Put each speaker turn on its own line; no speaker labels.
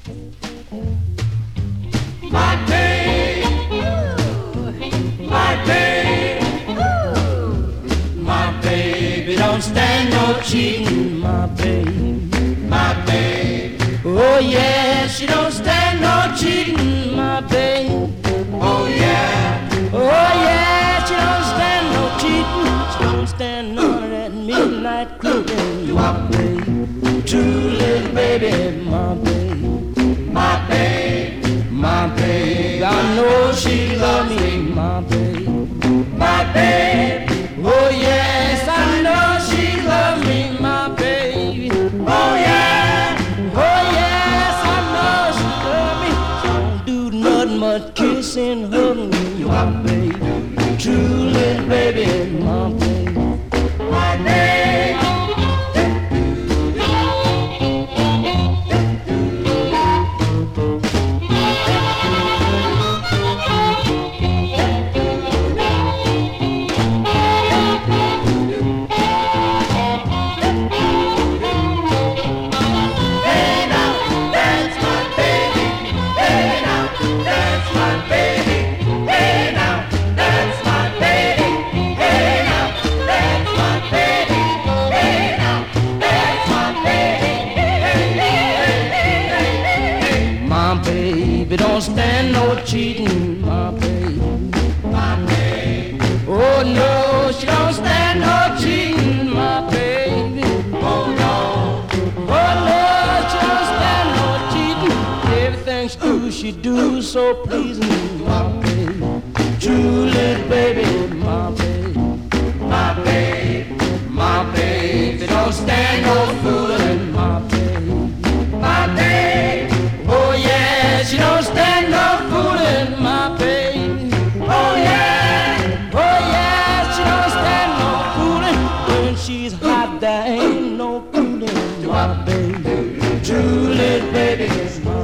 My babe, my babe, my baby don't stand no cheating. My babe, my babe, oh yeah, she don't stand no cheating. My babe, oh yeah, oh yeah, she don't stand no cheating. She don't stand none of that midnight creeping. My babe, true little baby, my babe, my babe, my babe, I know she love me. My babe, my babe, oh yes, I know she love me. My baby, oh yeah, oh yes, I know she love me. She don't do nothing but kissing, hugging me. My baby, true little baby, my baby, my baby. Baby, don't stand no cheating, my baby, my baby. Oh no, she don't stand no cheating, my baby. Oh no, oh no, she don't stand no cheating. Everything she do so pleasing, my baby. True little baby, my baby, my baby, my baby. Don't stand no fooling, my baby, my baby. Oh yeah, she don't stand no fooling, my baby. Oh yeah, she don't stand no fooling. When she's hot, there ain't no cooling, my baby. True little baby is my